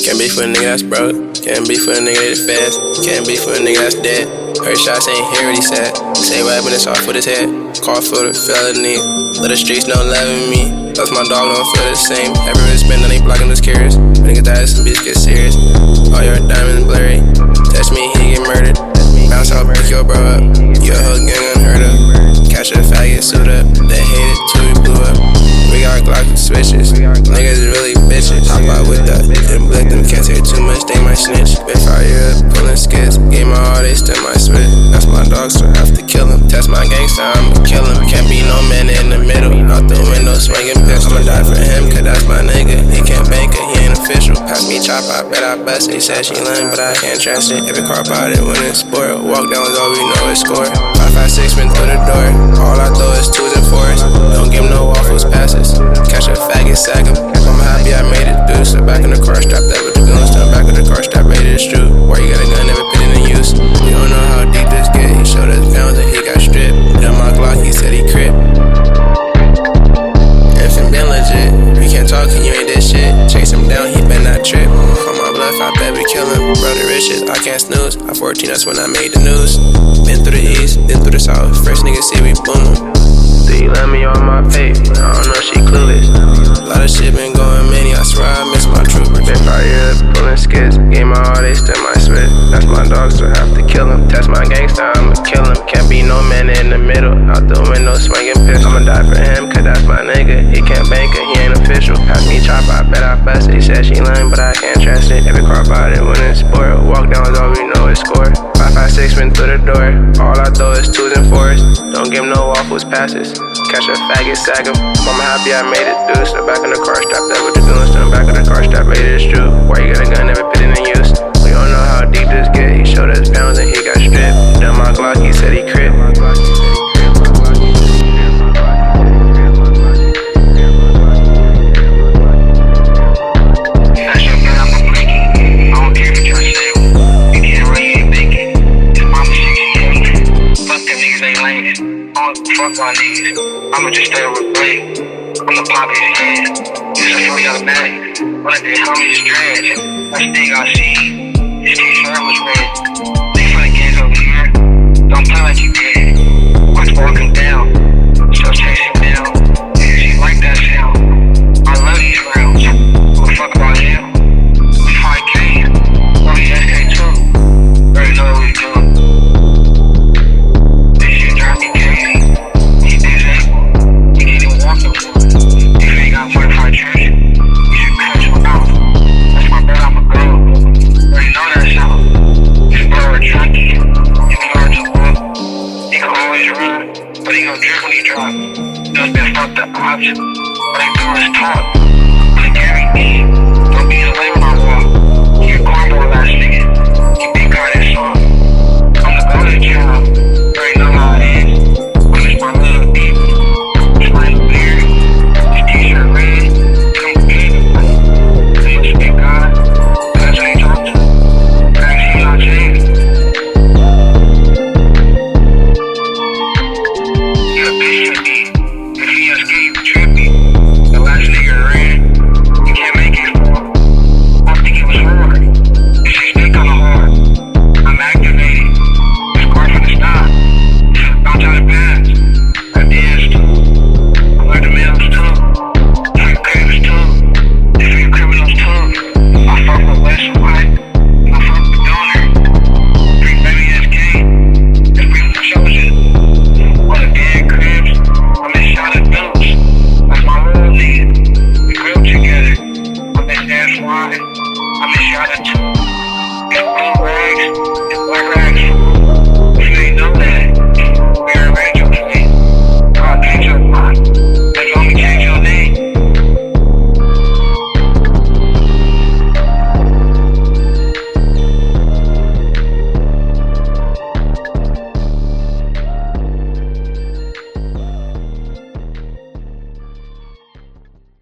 Can't be for a nigga that's broke. Can't be for a nigga that's fast. Can't be for a nigga that's dead. Heard shots, ain't hear what he said. Say what happened, it's off with his head. Call for the felony. Let the streets know loving me. Lost my dog, don't feel the same. Everywhere it's been, they blocking this curious. Niggas die, some bitch get serious. All your diamonds blurry. Touch me, he get murdered. Bounce out, pick your bro up. Your whole gang unheard of. Catch a faggot, suit up. They hate it till we blew up. We got Glocks and switches. Niggas really bitches. Hop out with that. Didn't black them, can't say too much, they might snitch. Been 5 years, pulling skits. Gave my all, they still might switch. That's my dog, so I have to kill him. Test my gangsta, I'ma kill him. Can't be no man in the middle. Out the window, swinging piss. I'ma die for him, cause that's my nigga. He can't bank it, he ain't official. Pass me chop, I bet I bust it. He said she lying, but I can't trust it. Every car bought it when it's spoiled. Walk down with all we know it's score. 556 been through the door. All I throw is 2s and 4s. Don't give him no waffles, passes. Catch a faggot, sack him. I'm happy I made it through. So back in the car, strapped up with the gun. Stand back in the car, strapped ready to shoot. Why you got a gun, never put it in use. We don't know how deep this get. He showed us pounds and he got stripped. Done my Glock, he said he crip. If it been legit, we can't talk and you ain't this shit. Chase him down, he better not trip. On my bluff, I bet we kill him. Brother riches, I can't snooze. I'm 14, that's when I made the news. Been through the east, then through the south. First nigga see we boom. Do you let me on my pay? I don't know, she clueless. A lot of shit been going many, I swear I miss my troopers. Been 5 years, pulling skits. Gave my all, they still might switch. That's my dog, so I have to kill him. Test my gangsta, I'ma kill him. Can't be no man in the middle. Out the window, swinging piss. I'ma die for him, cause that's my nigga. He can't bank it, he ain't official. Pass me chop, I bet I bust it. He said she lying, but I can't trust it. Every car bought it when it's spoiled. Walk down with all we know it's score. 556 been through the door. All I throw is 2s and 4s. Don't give him no waffles, passes. Catch a faggot, sack him. I'm happy I made it through. So back in the car, strapped up with the gun. Stand back in the car, strapped ready to shoot. Why you got a gun, never put it in use. We don't know how deep this get. He showed us pounds and he got stripped. Done my Glock, he said he crip. Fuck my niggas, I'ma just stay with Blake. I'm the pop his head. Just a young man, but the homie is trash. First thing I see, his t-shirt was red. They for the games over here, don't play like you did. Watch walking down, still chasing down. She like that sound. I love these rounds. What fuck about him? We fight game, love the SK2. Already know what we do. But he gon' drip when he drop. Just been fucked the odds. All they do is talk.